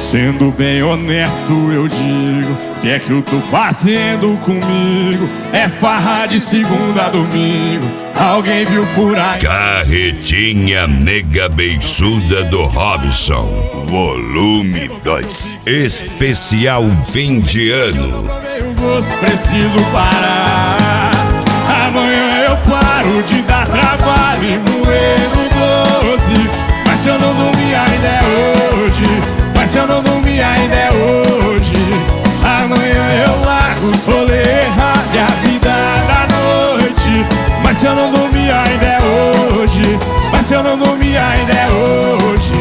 Sendo bem honesto eu digo, que é que eu tô fazendo comigo? É farra de segunda a domingo, alguém viu por aí? Carretinha mega beiçuda do Robson, volume 2, especial fim de ano. Preciso parar. Amanhã eu paro de dar trabalho e moer no 12. Mas se eu não dormir ainda é hoje. Mas se eu não dormir ainda é hoje. Amanhã eu largo os rolê e a vida da noite. Mas se eu não dormir ainda é hoje. Mas se eu não dormir ainda é hoje.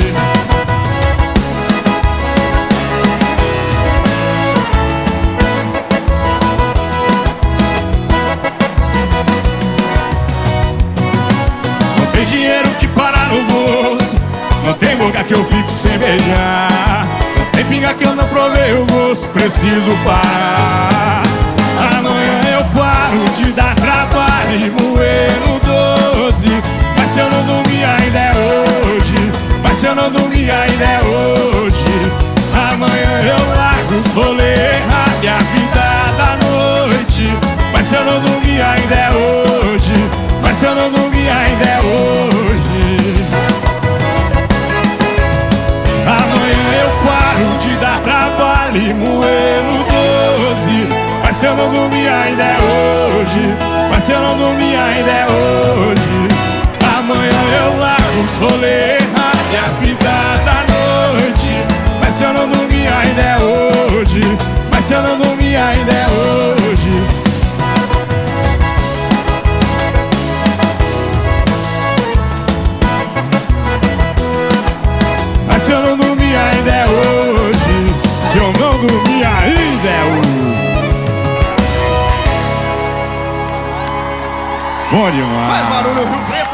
Não tem dinheiro que parar no bolso, não tem boca que eu fico sem beijar, não tem pinga que eu não provei o gosto, preciso parar. Amanhã eu paro de dar trabalho e moer no 12. Mas se eu não dormir ainda é hoje. Mas se eu não dormir ainda é hoje. Amanhã eu largo os rolê e a vida da noite. Mas se eu não dormir ainda é hoje. Mas se eu não dormir ainda é hoje. Amanhã eu paro de dar trabalho e moer no 12. Mas se eu não dormir ainda é hoje. Mas se eu não dormir ainda é hoje. Amanhã eu largo os rolê e a vida da noite. Mas se eu não dormir ainda é hoje. Mas se eu não dormir ainda é hoje. Mas se eu não dormir ainda é hoje. Se eu não dormir ainda é hoje. Bom demais. Faz barulho, Rio Preto.